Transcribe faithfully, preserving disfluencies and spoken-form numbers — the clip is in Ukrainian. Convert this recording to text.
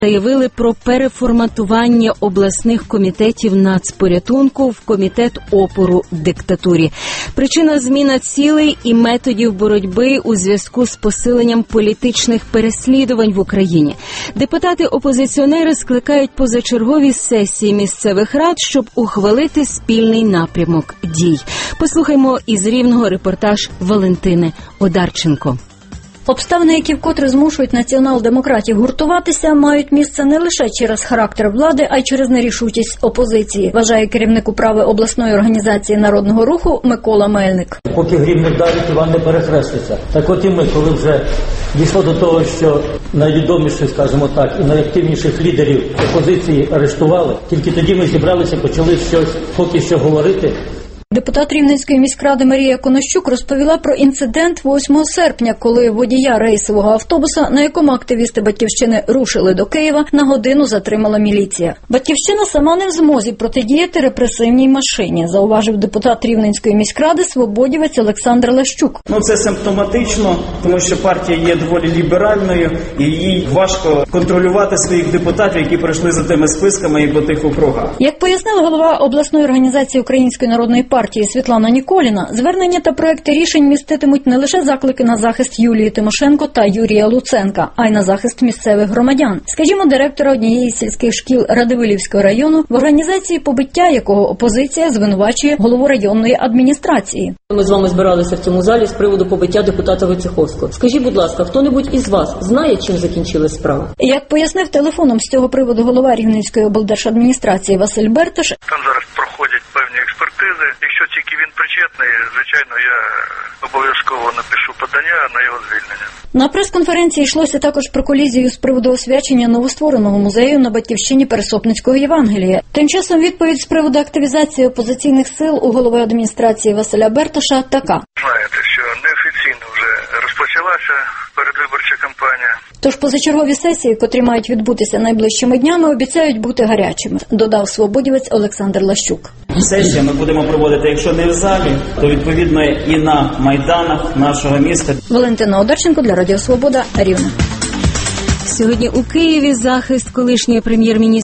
заявили про переформатування обласних комітетів нацпорятунку в комітет опору диктатурі. Причина – зміна цілей і методів боротьби у зв'язку з посиленням політичних переслідувань в Україні. Депутати-опозиціонери скликають позачергові сесії місцевих рад, щоб ухвалити спільний напрямок дій. Послухаймо із Рівного репортаж Валентини Одарченко. Обставини, які вкотре змушують націонал-демократів гуртуватися, мають місце не лише через характер влади, а й через нерішучість опозиції, вважає керівник управи обласної організації Народного руху Микола Мельник. Поки грім не вдарить, Іван не перехреститься. Так от і ми, коли вже дійшло до того, що найвідоміших, скажімо так, і найактивніших лідерів опозиції арештували, тільки тоді ми зібралися, почали щось поки що говорити. Депутат Рівненської міськради Марія Конощук розповіла про інцидент восьмого серпня, коли водія рейсового автобуса, на якому активісти «Батьківщини» рушили до Києва, на годину затримала міліція. «Батьківщина» сама не в змозі протидіяти репресивній машині, зауважив депутат Рівненської міськради свободівець Олександр Лащук. Ну, це симптоматично, тому що партія є доволі ліберальною і їй важко контролювати своїх депутатів, які пройшли за тими списками і по тих округах. Як пояснила голова обласної організації Української народної партії партії Світлана Ніколіна, звернення та проекти рішень міститимуть не лише заклики на захист Юлії Тимошенко та Юрія Луценка, а й на захист місцевих громадян. Скажімо, директора однієї з сільських шкіл Радивилівського району, в організації побиття якого опозиція звинувачує голову районної адміністрації. Ми з вами збиралися в цьому залі з приводу побиття депутата Войцеховського. Скажіть, будь ласка, хто-небудь із вас знає, чим закінчилась справа? Як пояснив телефоном з цього приводу голова Рівненської облдержадміністрації Василь Берташ, там зараз проходять певні експертизи. Якщо тільки він причетний, звичайно, я обов'язково напишу подання на його звільнення. На прес-конференції йшлося також про колізію з приводу освячення новоствореного музею на Батьківщині Пересопницького Євангелія. Тим часом відповідь з приводу активізації опозиційних сил у голови адміністрації Василя Берташа така. Знаєте, що неофіційно вже розпочалася передвиборча кампанія. Тож позачергові сесії, котрі мають відбутися найближчими днями, обіцяють бути гарячими, додав свободівець Олександр Лащук. Сесію ми будемо проводити, якщо не в залі, то відповідно і на майданах нашого міста. Валентина Одарченко для Радіо Свобода, Рівне. Сьогодні у Києві захист колишньої прем'єр-міністра